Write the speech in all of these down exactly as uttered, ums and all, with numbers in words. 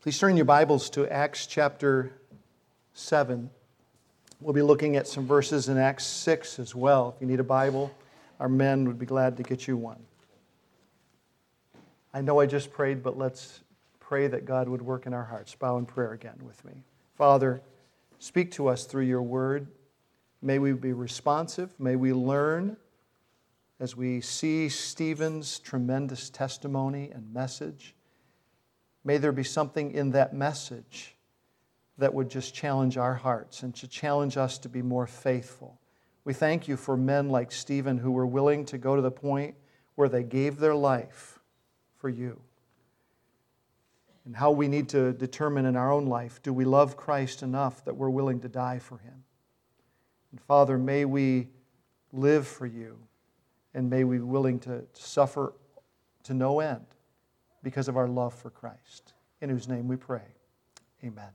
Please turn your Bibles to Acts chapter seven. We'll be looking at some verses in Acts six as well. If you need a Bible, our men would be glad to get you one. I know I just prayed, but let's pray that God would work in our hearts. Bow in prayer again with me. Father, speak to us through your word. May we be responsive. May we learn as we see Stephen's tremendous testimony and message. May there be something in that message that would just challenge our hearts and to challenge us to be more faithful. We thank you for men like Stephen who were willing to go to the point where they gave their life for you. And how we need to determine in our own life, do we love Christ enough that we're willing to die for Him? And Father, may we live for you, and may we be willing to suffer to no end because of our love for Christ, in whose name we pray. Amen.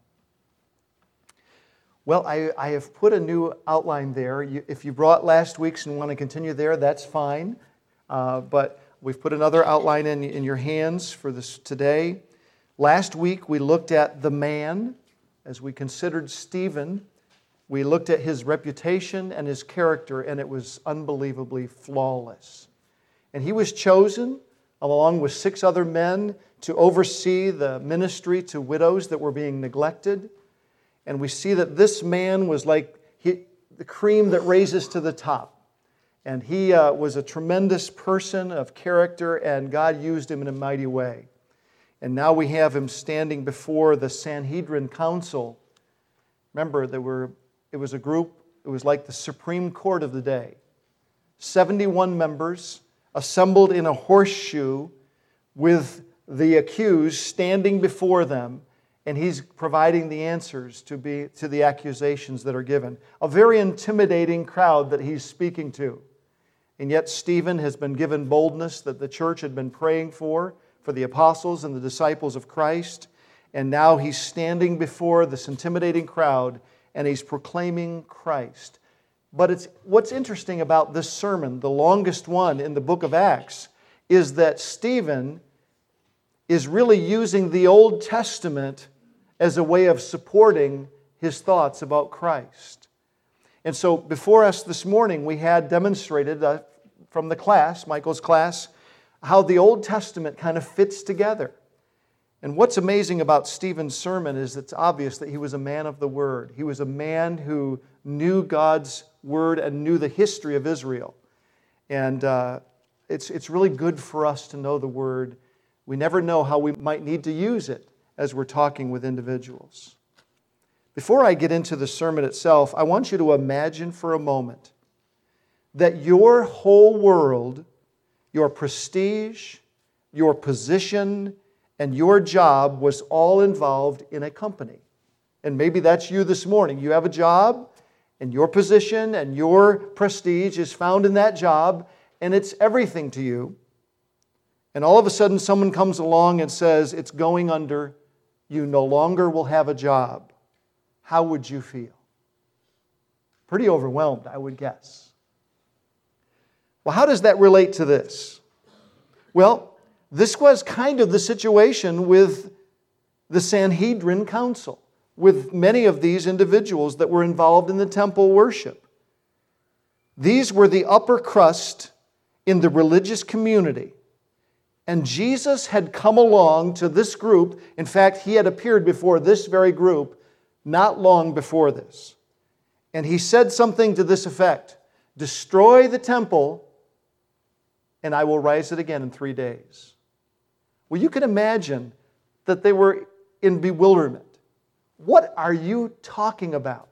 Well, I, I have put a new outline there. You, if you brought last week's and want to continue there, that's fine. Uh, but we've put another outline in, in your hands for this today. Last week we looked at the man as we considered Stephen. We looked at his reputation and his character, and it was unbelievably flawless. And he was chosen along with six other men to oversee the ministry to widows that were being neglected. And we see that this man was like he, the cream that raises to the top. And he uh, was a tremendous person of character, and God used him in a mighty way. And now we have him standing before the Sanhedrin Council. Remember, there were it was a group, it was like the Supreme Court of the day. seventy-one members assembled in a horseshoe with the accused standing before them, and he's providing the answers to be to the accusations that are given. A very intimidating crowd that he's speaking to. And yet Stephen has been given boldness that the church had been praying for, for the apostles and the disciples of Christ. And now he's standing before this intimidating crowd, and he's proclaiming Christ. But it's what's interesting about this sermon, the longest one in the book of Acts, is that Stephen is really using the Old Testament as a way of supporting his thoughts about Christ. And so before us this morning, we had demonstrated uh, from the class, Michael's class, how the Old Testament kind of fits together. And what's amazing about Stephen's sermon is it's obvious that he was a man of the Word. He was a man who knew God's Word and knew the history of Israel. And uh, it's, it's really good for us to know the Word. We never know how we might need to use it as we're talking with individuals. Before I get into the sermon itself, I want you to imagine for a moment that your whole world, your prestige, your position, and your job was all involved in a company. And maybe that's you this morning. You have a job, and your position and your prestige is found in that job, and it's everything to you. And all of a sudden someone comes along and says, it's going under, you no longer will have a job. How would you feel? Pretty overwhelmed, I would guess. Well, how does that relate to this? Well, this was kind of the situation with the Sanhedrin Council, with many of these individuals that were involved in the temple worship. These were the upper crust in the religious community. And Jesus had come along to this group. In fact, He had appeared before this very group not long before this. And He said something to this effect: destroy the temple, and I will rise it again in three days. Well, you can imagine that they were in bewilderment. What are you talking about?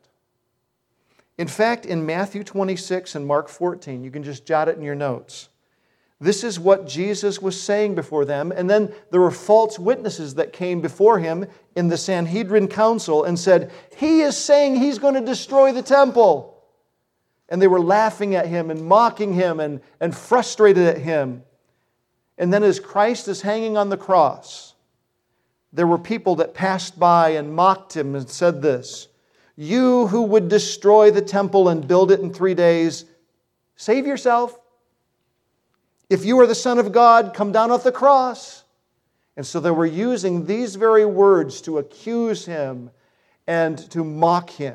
In fact, in Matthew twenty-six and Mark fourteen, you can just jot it in your notes. This is what Jesus was saying before them. And then there were false witnesses that came before Him in the Sanhedrin Council and said, He is saying He's going to destroy the temple. And they were laughing at Him and mocking Him and, and frustrated at Him. And then as Christ is hanging on the cross, there were people that passed by and mocked Him and said this: you who would destroy the temple and build it in three days, save yourself. If you are the Son of God, come down off the cross. And so they were using these very words to accuse him and to mock him.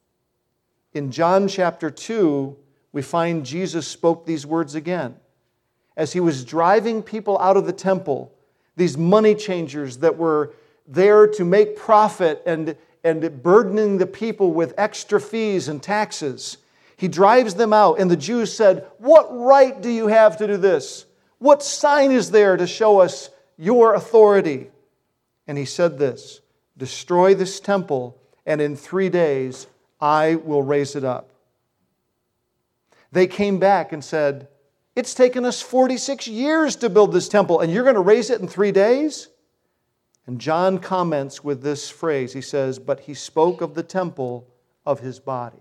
In John chapter two, we find Jesus spoke these words again. As he was driving people out of the temple, these money changers that were there to make profit and, and burdening the people with extra fees and taxes, he drives them out, and the Jews said, "What right do you have to do this? What sign is there to show us your authority?" And he said this, "Destroy this temple, and in three days I will raise it up." They came back and said, "It's taken us forty-six years to build this temple, and you're going to raise it in three days?" And John comments with this phrase. He says, "But he spoke of the temple of his body."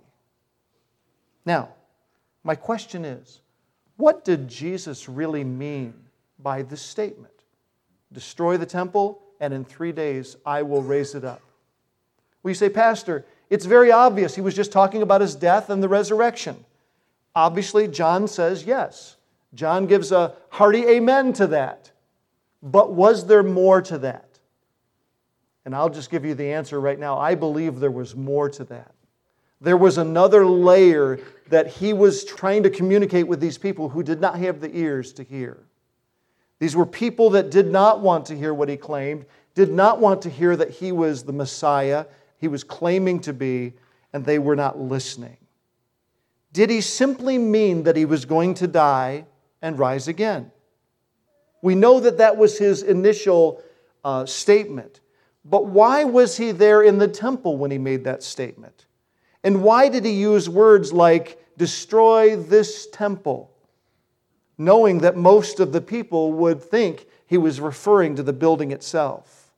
Now, my question is, what did Jesus really mean by this statement? Destroy the temple, and in three days I will raise it up. Well, you say, "Pastor, it's very obvious. He was just talking about his death and the resurrection." Obviously, John says yes. John gives a hearty amen to that. But was there more to that? And I'll just give you the answer right now. I believe there was more to that. There was another layer that he was trying to communicate with these people who did not have the ears to hear. These were people that did not want to hear what he claimed, did not want to hear that he was the Messiah he was claiming to be, and they were not listening. Did he simply mean that he was going to die and rise again? We know that that was his initial uh, statement. But why was he there in the temple when he made that statement? And why did he use words like, "Destroy this temple," knowing that most of the people would think he was referring to the building itself?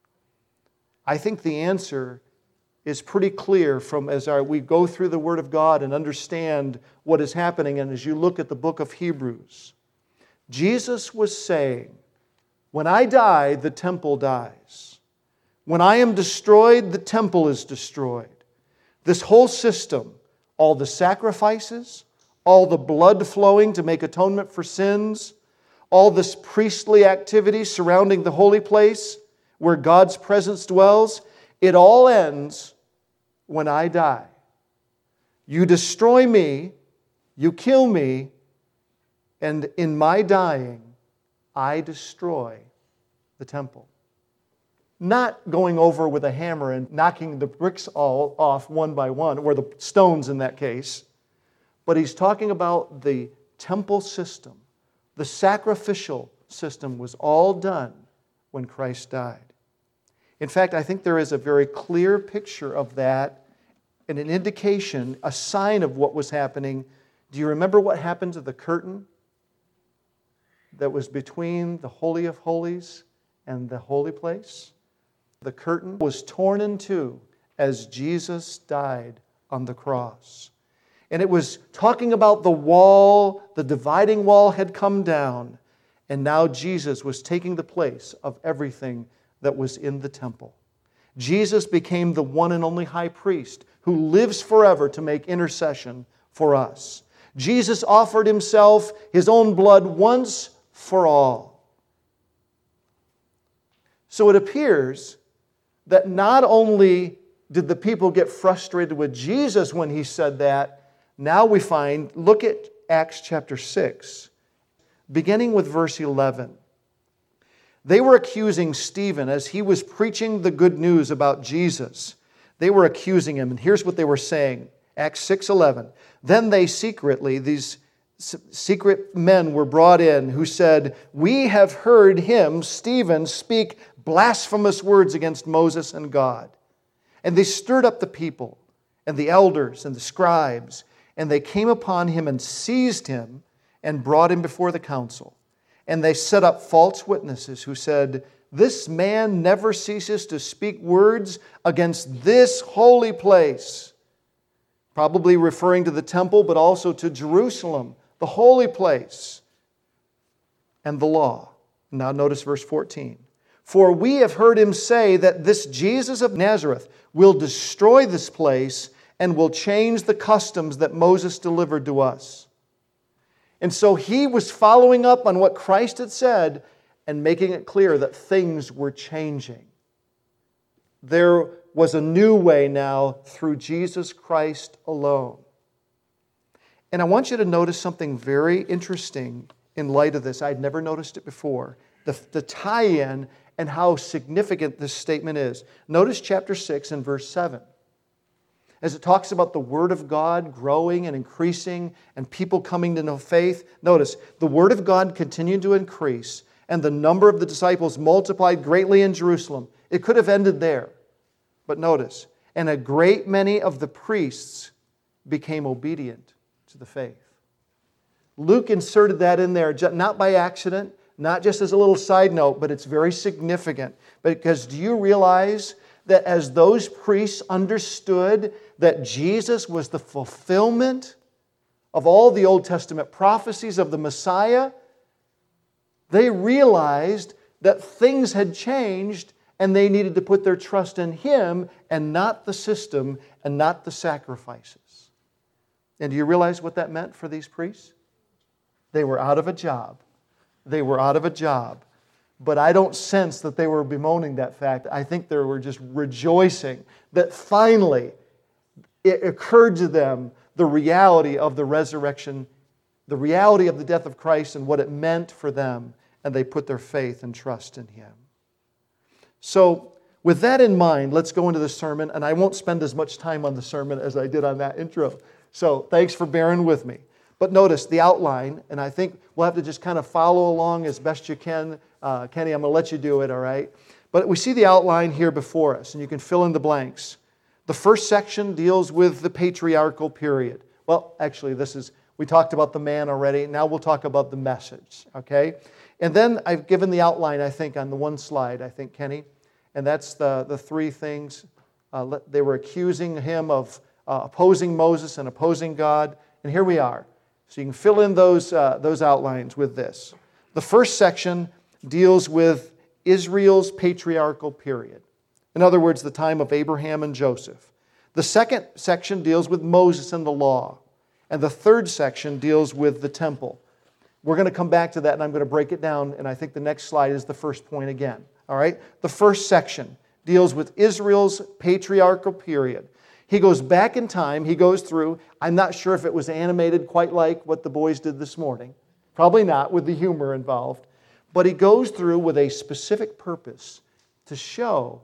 I think the answer is pretty clear from as our, we go through the Word of God and understand what is happening, and as you look at the book of Hebrews. Jesus was saying, when I die, the temple dies. When I am destroyed, the temple is destroyed. This whole system, all the sacrifices, all the blood flowing to make atonement for sins, all this priestly activity surrounding the holy place where God's presence dwells, it all ends when I die. You destroy me, you kill me, and in my dying, I destroy the temple. Not going over with a hammer and knocking the bricks all off one by one, or the stones in that case, but he's talking about the temple system. The sacrificial system was all done when Christ died. In fact, I think there is a very clear picture of that and an indication, a sign of what was happening. Do you remember what happened to the curtain that was between the Holy of Holies and the holy place? The curtain was torn in two as Jesus died on the cross. And it was talking about the wall, the dividing wall had come down, and now Jesus was taking the place of everything that was in the temple. Jesus became the one and only high priest who lives forever to make intercession for us. Jesus offered himself, his own blood, once for all. So it appears that not only did the people get frustrated with Jesus when he said that, now we find, look at Acts chapter six, beginning with verse eleven. They were accusing Stephen as he was preaching the good news about Jesus. They were accusing him, and here's what they were saying. Acts six eleven. Then they secretly, these secret men were brought in who said, "We have heard him, Stephen, speak blasphemous words against Moses and God." And they stirred up the people and the elders and the scribes, and they came upon him and seized him and brought him before the council. And they set up false witnesses who said, "This man never ceases to speak words against this holy place." Probably referring to the temple, but also to Jerusalem, the holy place, and the law. Now notice verse fourteen. "For we have heard him say that this Jesus of Nazareth will destroy this place and will change the customs that Moses delivered to us." And so he was following up on what Christ had said, and making it clear that things were changing. There was a new way now through Jesus Christ alone. And I want you to notice something very interesting in light of this. I'd never noticed it before. The, the tie-in and how significant this statement is. Notice chapter six and verse seven. As it talks about the Word of God growing and increasing and people coming to know faith, notice, the Word of God continued to increase and the number of the disciples multiplied greatly in Jerusalem. It could have ended there. But notice, and a great many of the priests became obedient to the faith. Luke inserted that in there, not by accident, not just as a little side note, but it's very significant. Because do you realize that as those priests understood that Jesus was the fulfillment of all the Old Testament prophecies of the Messiah, they realized that things had changed and they needed to put their trust in Him and not the system and not the sacrifices. And do you realize what that meant for these priests? They were out of a job. They were out of a job. But I don't sense that they were bemoaning that fact. I think they were just rejoicing that finally it occurred to them the reality of the resurrection, the reality of the death of Christ and what it meant for them, and they put their faith and trust in Him. So, with that in mind, let's go into the sermon, and I won't spend as much time on the sermon as I did on that intro. So, thanks for bearing with me. But notice the outline, and I think we'll have to just kind of follow along as best you can. Uh, Kenny, I'm going to let you do it, all right? But we see the outline here before us, and you can fill in the blanks. The first section deals with the patriarchal period. Well, actually, this is, we talked about the man already. Now we'll talk about the message, okay? And then I've given the outline, I think, on the one slide, I think, Kenny. And that's the, the three things. Uh, they were accusing him of uh, opposing Moses and opposing God. And here we are. So you can fill in those, uh, those outlines with this. The first section deals with Israel's patriarchal period. In other words, the time of Abraham and Joseph. The second section deals with Moses and the law. And the third section deals with the temple. We're going to come back to that, and I'm going to break it down, and I think the next slide is the first point again. All right? The first section deals with Israel's patriarchal period. He goes back in time. He goes through. I'm not sure if it was animated quite like what the boys did this morning. Probably not, with the humor involved. But he goes through with a specific purpose to show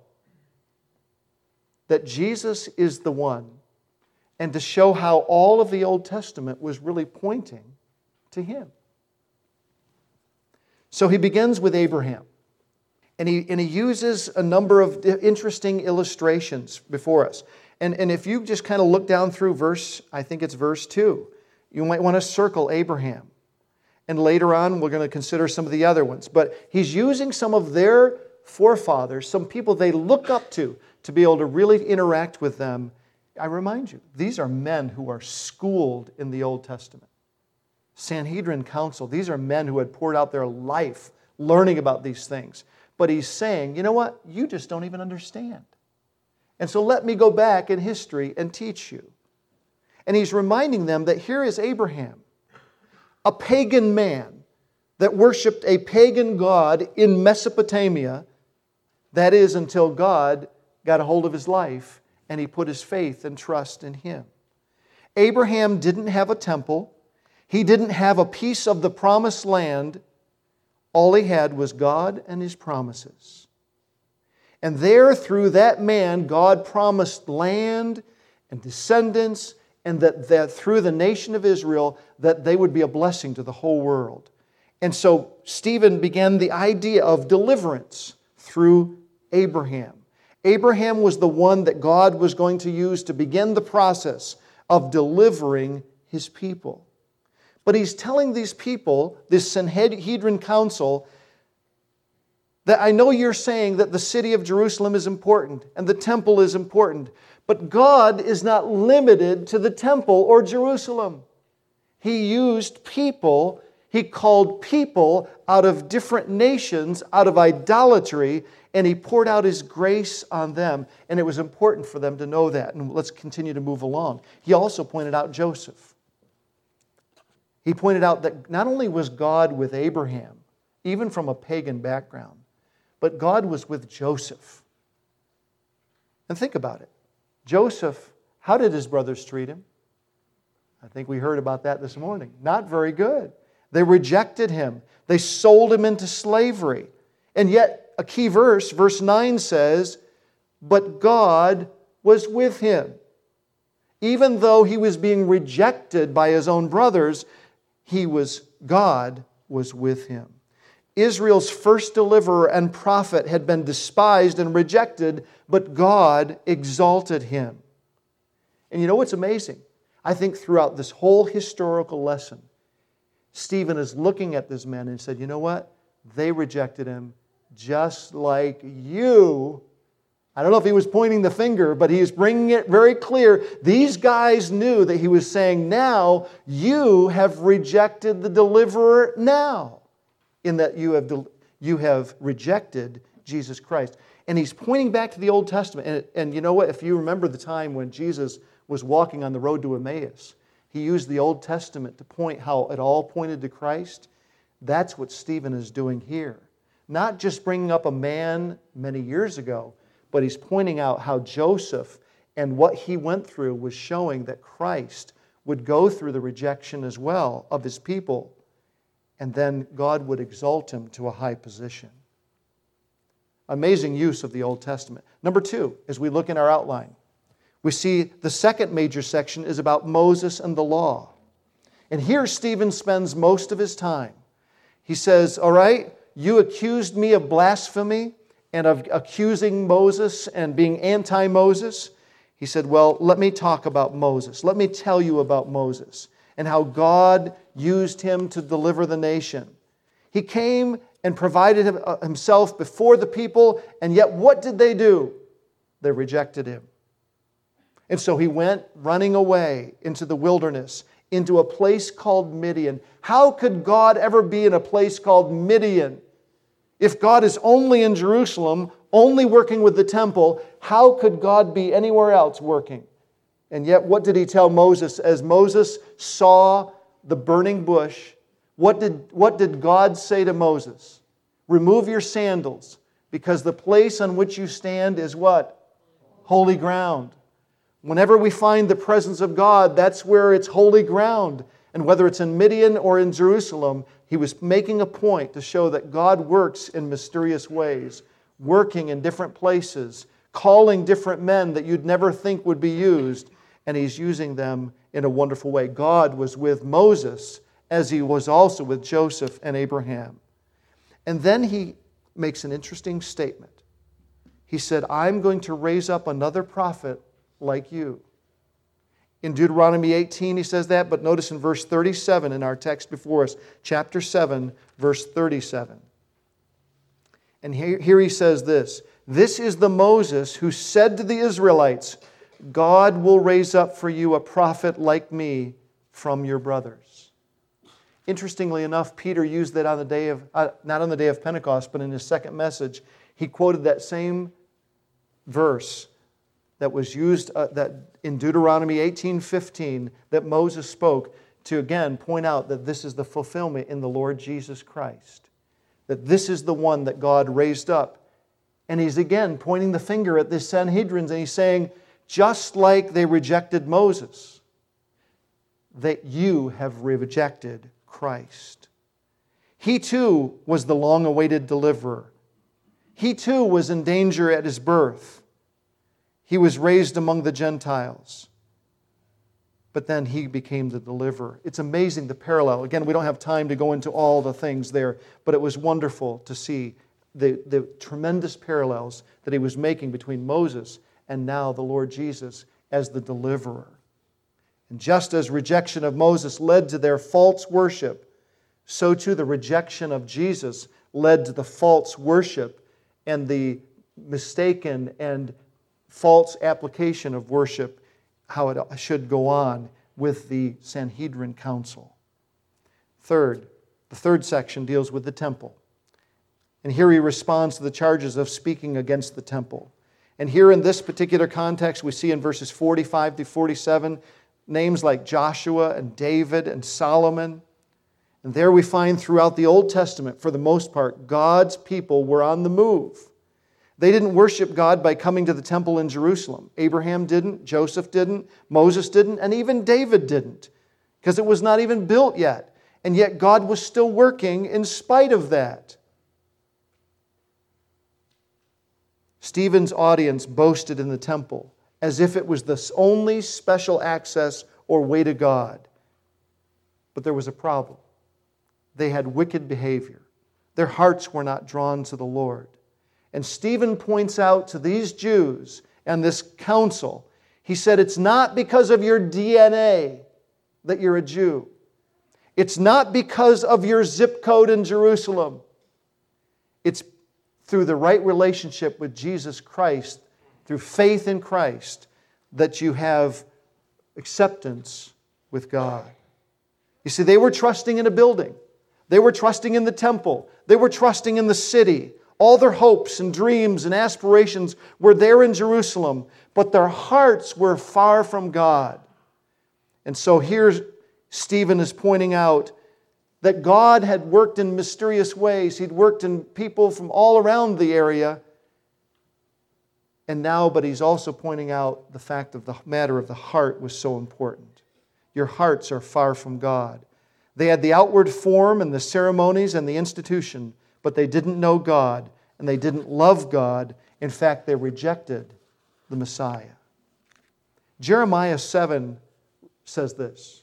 that Jesus is the one and to show how all of the Old Testament was really pointing to Him. So he begins with Abraham. And he, and he uses a number of interesting illustrations before us. And, and if you just kind of look down through verse, I think it's verse two, you might want to circle Abraham. And later on, we're going to consider some of the other ones. But he's using some of their forefathers, some people they look up to, to be able to really interact with them. I remind you, these are men who are schooled in the Old Testament. Sanhedrin Council, these are men who had poured out their life learning about these things. But he's saying, you know what? You just don't even understand. And so let me go back in history and teach you. And he's reminding them that here is Abraham, a pagan man that worshipped a pagan god in Mesopotamia. That is, until God got a hold of his life and he put his faith and trust in Him. Abraham didn't have a temple. He didn't have a piece of the promised land. All he had was God and His promises. And there, through that man, God promised land and descendants, and that, that through the nation of Israel, that they would be a blessing to the whole world. And so Stephen began the idea of deliverance through Abraham. Abraham was the one that God was going to use to begin the process of delivering His people. But he's telling these people, this Sanhedrin council, that I know you're saying that the city of Jerusalem is important and the temple is important, but God is not limited to the temple or Jerusalem. He used people, He called people out of different nations, out of idolatry, and He poured out His grace on them. And it was important for them to know that. And let's continue to move along. He also pointed out Joseph. He pointed out that not only was God with Abraham even from a pagan background. But God was with Joseph. And think about it. Joseph, how did his brothers treat him? I think we heard about that this morning. Not very good. They rejected him. They sold him into slavery. And yet, a key verse, verse nine says, but God was with him. Even though he was being rejected by his own brothers, he was, God was with him. Israel's first deliverer and prophet had been despised and rejected, but God exalted him. And you know what's amazing? I think throughout this whole historical lesson, Stephen is looking at this man and said, you know what? They rejected him just like you. I don't know if he was pointing the finger, but he is bringing it very clear. These guys knew that he was saying, now you have rejected the deliverer now, in that you have, you have rejected Jesus Christ. And he's pointing back to the Old Testament. And, and you know what? If you remember the time when Jesus was walking on the road to Emmaus, he used the Old Testament to point how it all pointed to Christ. That's what Stephen is doing here. Not just bringing up a man many years ago, but he's pointing out how Joseph and what he went through was showing that Christ would go through the rejection as well of his people, and then God would exalt him to a high position. Amazing use of the Old Testament. Number two, as we look in our outline, we see the second major section is about Moses and the law. And here Stephen spends most of his time. He says, all right, you accused me of blasphemy and of accusing Moses and being anti-Moses. He said, well, let me talk about Moses. Let me tell you about Moses and how God used him to deliver the nation. He came and provided himself before the people, and yet what did they do? They rejected him. And so he went running away into the wilderness, into a place called Midian. How could God ever be in a place called Midian? If God is only in Jerusalem, only working with the temple, how could God be anywhere else working? And yet, what did he tell Moses? As Moses saw the burning bush, what did, what did God say to Moses? Remove your sandals, because the place on which you stand is what? Holy ground. Whenever we find the presence of God, that's where it's holy ground. And whether it's in Midian or in Jerusalem, he was making a point to show that God works in mysterious ways, working in different places, calling different men that you'd never think would be used, and he's using them in a wonderful way. God was with Moses as he was also with Joseph and Abraham. And then he makes an interesting statement. He said, I'm going to raise up another prophet like you. In Deuteronomy eighteen, he says that, but notice in verse thirty-seven in our text before us, chapter seven, verse thirty-seven. And here, here he says this, this is the Moses who said to the Israelites, God will raise up for you a prophet like me from your brothers. Interestingly enough, Peter used that on the day of, uh, not on the day of Pentecost, but in his second message, he quoted that same verse that was used uh, that in Deuteronomy eighteen fifteen that Moses spoke to again point out that this is the fulfillment in the Lord Jesus Christ. That this is the one that God raised up. And he's again pointing the finger at the Sanhedrin and he's saying, just like they rejected Moses, that you have rejected Christ. He too was the long-awaited deliverer. He too was in danger at his birth. He was raised among the Gentiles. But then he became the deliverer. It's amazing the parallel. Again, we don't have time to go into all the things there, but it was wonderful to see the, the tremendous parallels that he was making between Moses and now the Lord Jesus as the deliverer. And just as rejection of Moses led to their false worship, so too the rejection of Jesus led to the false worship and the mistaken and false application of worship, how it should go on with the Sanhedrin council. Third, the third section deals with the temple. And here he responds to the charges of speaking against the temple. And here in this particular context, we see in verses forty-five to forty-seven names like Joshua and David and Solomon. And there we find throughout the Old Testament, for the most part, God's people were on the move. They didn't worship God by coming to the temple in Jerusalem. Abraham didn't, Joseph didn't, Moses didn't, and even David didn't, because it was not even built yet. And yet God was still working in spite of that. Stephen's audience boasted in the temple as if it was the only special access or way to God. But there was a problem. They had wicked behavior. Their hearts were not drawn to the Lord. And Stephen points out to these Jews and this council, he said, it's not because of your D N A that you're a Jew. It's not because of your zip code in Jerusalem. It's through the right relationship with Jesus Christ, through faith in Christ, that you have acceptance with God. You see, they were trusting in a building. They were trusting in the temple. They were trusting in the city. All their hopes and dreams and aspirations were there in Jerusalem, but their hearts were far from God. And so here Stephen is pointing out that God had worked in mysterious ways. He'd worked in people from all around the area. And now, but he's also pointing out the fact of the matter of the heart was so important. Your hearts are far from God. They had the outward form and the ceremonies and the institution, but they didn't know God and they didn't love God. In fact, they rejected the Messiah. Jeremiah seven says this.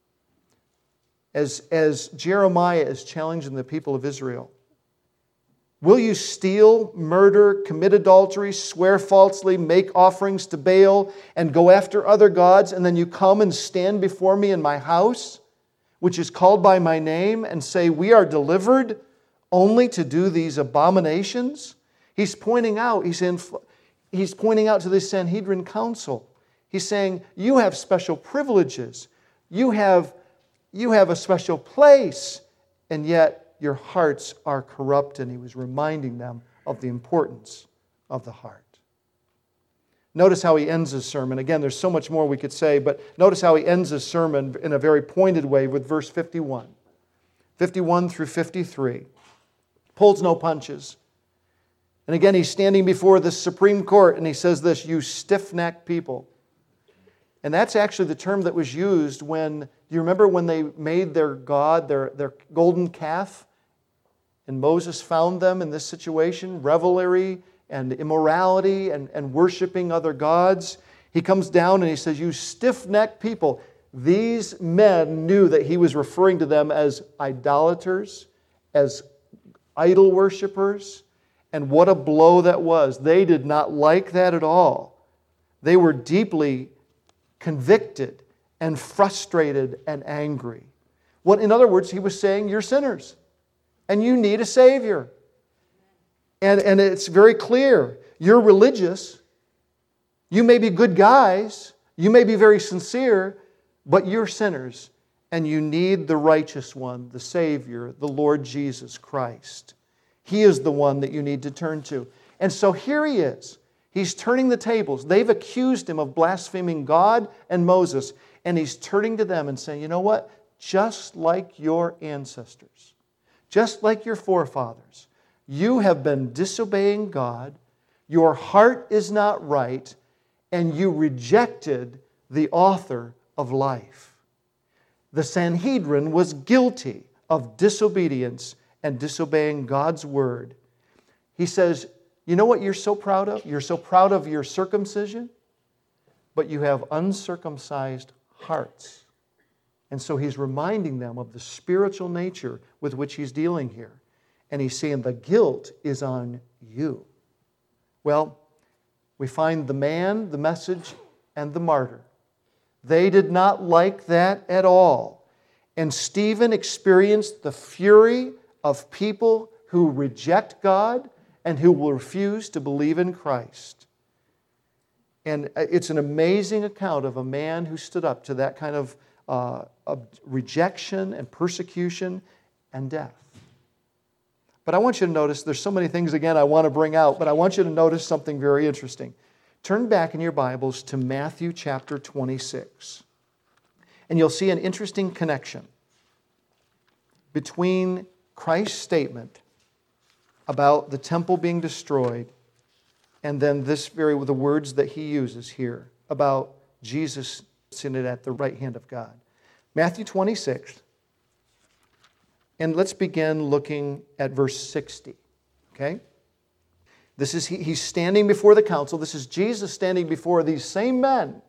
As, as Jeremiah is challenging the people of Israel, will you steal, murder, commit adultery, swear falsely, make offerings to Baal, and go after other gods, and then you come and stand before me in my house, which is called by my name, and say, we are delivered only to do these abominations? He's pointing out, he's, in, he's pointing out to the Sanhedrin council. He's saying, you have special privileges. You have, you have a special place, and yet your hearts are corrupt. And he was reminding them of the importance of the heart. Notice how he ends his sermon. Again, there's so much more we could say, but notice how he ends his sermon in a very pointed way with verse fifty-one. fifty-one through fifty-three. Pulls no punches. And again, he's standing before the Supreme Court and he says this, you stiff-necked people. And that's actually the term that was used when, do you remember when they made their god, their, their golden calf? And Moses found them in this situation, revelry and immorality and, and worshiping other gods. He comes down and he says, you stiff-necked people. These men knew that he was referring to them as idolaters, as idol worshipers, and what a blow that was. They did not like that at all. They were deeply convicted and frustrated and angry. What, in other words, he was saying, you're sinners and you need a Savior. And, and it's very clear. You're religious. You may be good guys. You may be very sincere, but you're sinners and you need the righteous one, the Savior, the Lord Jesus Christ. He is the one that you need to turn to. And so here he is. He's turning the tables. They've accused him of blaspheming God and Moses. And he's turning to them and saying, you know what? Just like your ancestors, just like your forefathers, you have been disobeying God, your heart is not right, and you rejected the author of life. The Sanhedrin was guilty of disobedience and disobeying God's word. He says, you know what you're so proud of? You're so proud of your circumcision, but you have uncircumcised hearts. And so he's reminding them of the spiritual nature with which he's dealing here. And he's saying the guilt is on you. Well, we find the man, the message, and the martyr. They did not like that at all. And Stephen experienced the fury of people who reject God and who will refuse to believe in Christ. And it's an amazing account of a man who stood up to that kind of, uh, of rejection and persecution and death. But I want you to notice, there's so many things again I want to bring out, but I want you to notice something very interesting. Turn back in your Bibles to Matthew chapter twenty-six. And you'll see an interesting connection. between Christ's statement about the temple being destroyed and then this very the words that he uses here about Jesus sitting at the right hand of God. Matthew twenty-six, and let's begin looking at verse sixty. Okay? This is he, he's standing before the council. This is Jesus standing before these same men.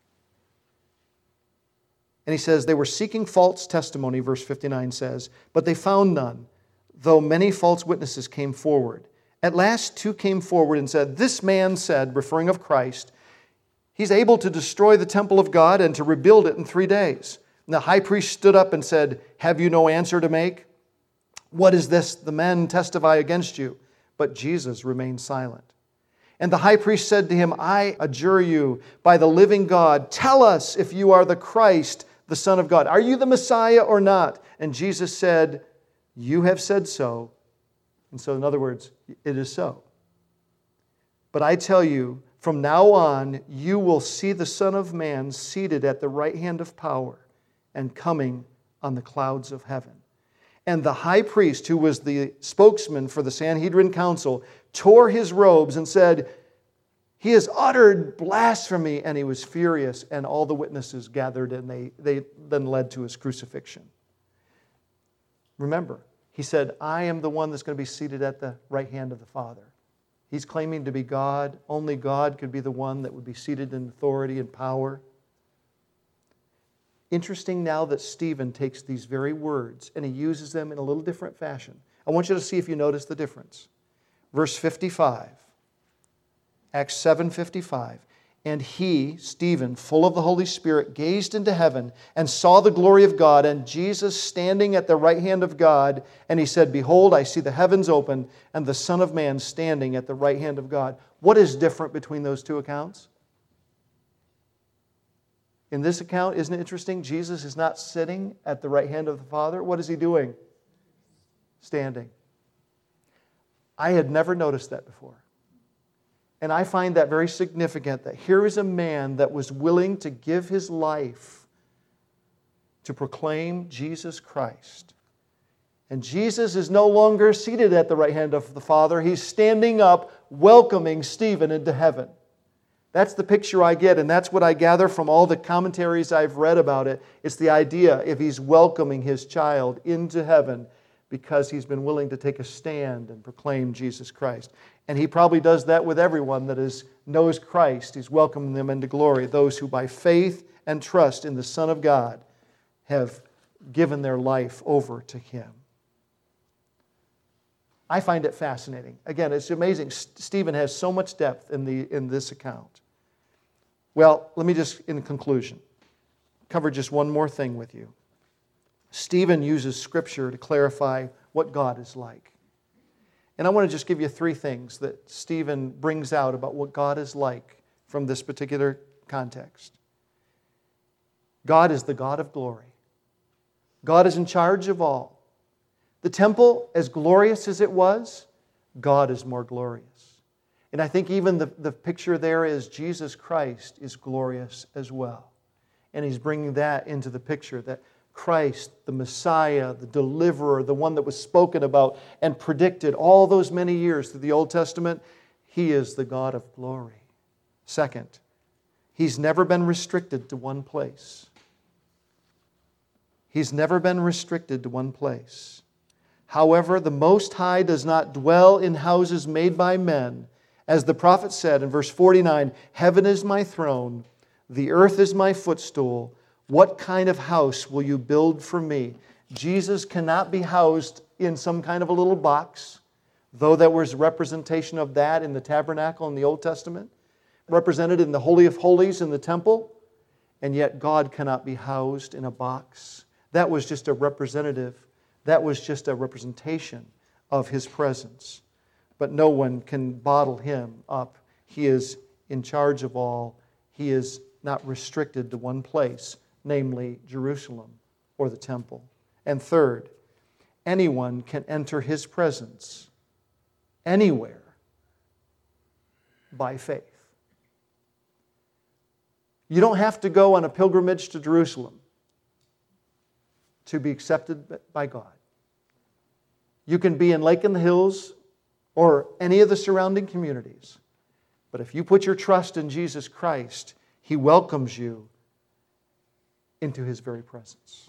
And he says, they were seeking false testimony, verse fifty-nine says, but they found none, though many false witnesses came forward. At last two came forward and said, this man said, referring of Christ, he's able to destroy the temple of God and to rebuild it in three days. And the high priest stood up and said, have you no answer to make? What is this? The men testify against you. But Jesus remained silent. And the high priest said to him, I adjure you by the living God, tell us if you are the Christ, the Son of God. Are you the Messiah or not? And Jesus said, you have said so. And so, in other words, it is so. But I tell you, from now on, you will see the Son of Man seated at the right hand of power and coming on the clouds of heaven. And the high priest, who was the spokesman for the Sanhedrin council, tore his robes and said, he has uttered blasphemy, and he was furious, and all the witnesses gathered, and they, they then led to his crucifixion. Remember, he said, I am the one that's going to be seated at the right hand of the Father. He's claiming to be God. Only God could be the one that would be seated in authority and power. Interesting now that Stephen takes these very words and he uses them in a little different fashion. I want you to see if you notice the difference. Verse fifty-five, Acts seven fifty-five. And he, Stephen, full of the Holy Spirit, gazed into heaven and saw the glory of God and Jesus standing at the right hand of God. And he said, behold, I see the heavens open and the Son of Man standing at the right hand of God. What is different between those two accounts? In this account, isn't it interesting? Jesus is not sitting at the right hand of the Father. What is he doing? Standing. I had never noticed that before. And I find that very significant, that here is a man that was willing to give his life to proclaim Jesus Christ. And Jesus is no longer seated at the right hand of the Father. He's standing up, welcoming Stephen into heaven. That's the picture I get, and that's what I gather from all the commentaries I've read about it. It's the idea if he's welcoming his child into heaven because he's been willing to take a stand and proclaim Jesus Christ. And he probably does that with everyone that is, knows Christ. He's welcoming them into glory. Those who by faith and trust in the Son of God have given their life over to Him. I find it fascinating. Again, it's amazing. Stephen has so much depth in, the, in this account. Well, let me just, in conclusion, cover just one more thing with you. Stephen uses Scripture to clarify what God is like. And I want to just give you three things that Stephen brings out about what God is like from this particular context. God is the God of glory. God is in charge of all. The temple, as glorious as it was, God is more glorious. And I think even the, the picture there is Jesus Christ is glorious as well. And he's bringing that into the picture, that Christ, the Messiah, the deliverer, the one that was spoken about and predicted all those many years through the Old Testament, He is the God of glory. Second, He's never been restricted to one place. He's never been restricted to one place. However, the Most High does not dwell in houses made by men. As the prophet said in verse forty-nine, heaven is my throne, the earth is my footstool. What kind of house will you build for me? Jesus cannot be housed in some kind of a little box, though there was representation of that in the tabernacle in the Old Testament, represented in the Holy of Holies in the temple, and yet God cannot be housed in a box. That was just a representative, that was just a representation of His presence. But no one can bottle Him up. He is in charge of all. He is not restricted to one place, namely Jerusalem or the temple. And third, anyone can enter His presence anywhere by faith. You don't have to go on a pilgrimage to Jerusalem to be accepted by God. You can be in Lake in the Hills or any of the surrounding communities. But if you put your trust in Jesus Christ, He welcomes you into His very presence.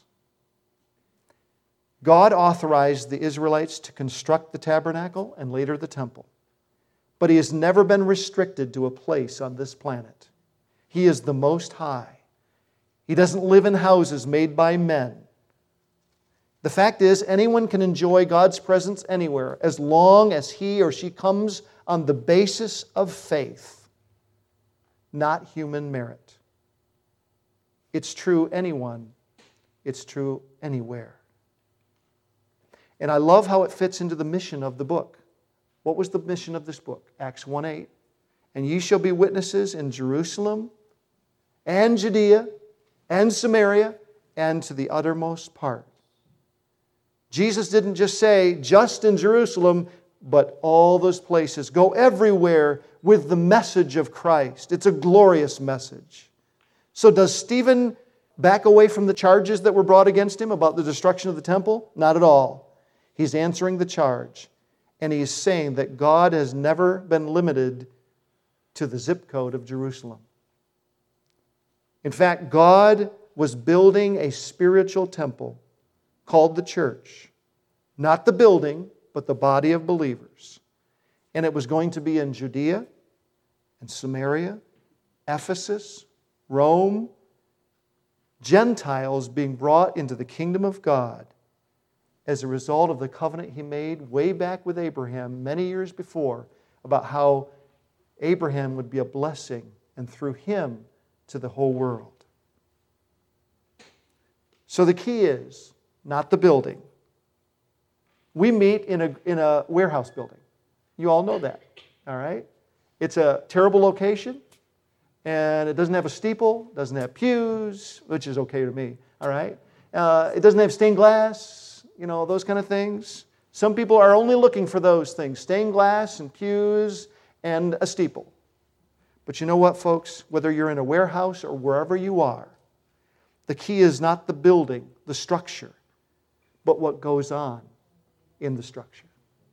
God authorized the Israelites to construct the tabernacle and later the temple. But He has never been restricted to a place on this planet. He is the Most High. He doesn't live in houses made by men. The fact is, anyone can enjoy God's presence anywhere as long as he or she comes on the basis of faith, not human merit. It's true anyone. It's true anywhere. And I love how it fits into the mission of the book. What was the mission of this book? Acts one eight. And ye shall be witnesses in Jerusalem and Judea and Samaria and to the uttermost part. Jesus didn't just say, just in Jerusalem, but all those places. Go everywhere with the message of Christ. It's a glorious message. So does Stephen back away from the charges that were brought against him about the destruction of the temple? Not at all. He's answering the charge. And he's saying that God has never been limited to the zip code of Jerusalem. In fact, God was building a spiritual temple called the church. Not the building, but the body of believers. And it was going to be in Judea and Samaria, Ephesus, Rome. Gentiles being brought into the kingdom of God as a result of the covenant He made way back with Abraham many years before about how Abraham would be a blessing and through him to the whole world. So the key is not the building. We meet in a, in a warehouse building. You all know that, all right? It's a terrible location, and it doesn't have a steeple, doesn't have pews, which is okay to me, all right? Uh, it doesn't have stained glass, you know, those kind of things. Some people are only looking for those things, stained glass and pews and a steeple. But you know what, folks? Whether you're in a warehouse or wherever you are, the key is not the building, the structure, but what goes on in the structure.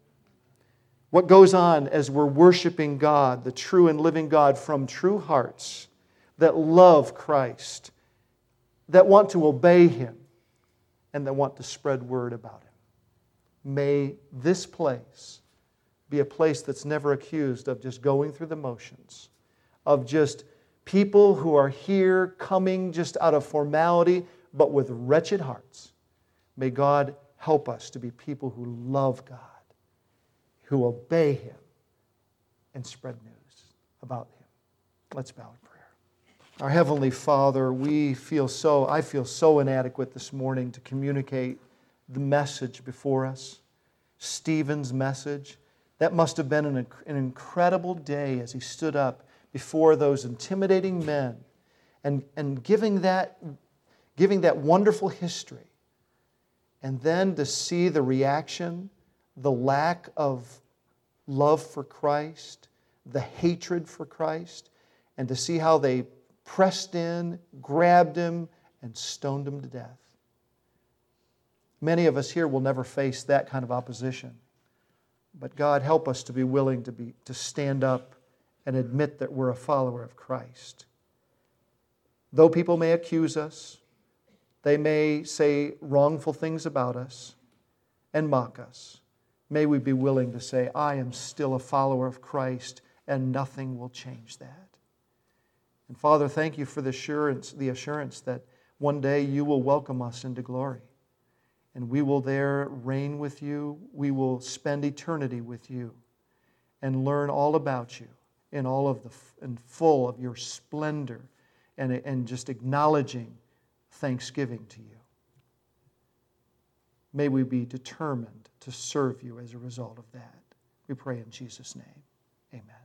What goes on as we're worshiping God, the true and living God from true hearts that love Christ, that want to obey Him, and that want to spread word about Him. May this place be a place that's never accused of just going through the motions, of just people who are here coming just out of formality, but with wretched hearts. May God help us to be people who love God, who obey Him, and spread news about Him. Let's bow in prayer. Our Heavenly Father, we feel so, I feel so inadequate this morning to communicate the message before us, Stephen's message. That must have been an, an incredible day as he stood up before those intimidating men and, and giving that, giving that wonderful history. And then to see the reaction, the lack of love for Christ, the hatred for Christ, and to see how they pressed in, grabbed him, and stoned him to death. Many of us here will never face that kind of opposition. But God, help us to be willing to be to stand up and admit that we're a follower of Christ. Though people may accuse us, they may say wrongful things about us and mock us, may we be willing to say, I am still a follower of Christ, and nothing will change that. And Father, thank you for the assurance, the assurance that one day you will welcome us into glory. And we will there reign with you. We will spend eternity with you and learn all about you in all of the in full of your splendor and, and just acknowledging thanksgiving to you. May we be determined to serve you as a result of that. We pray in Jesus' name. Amen.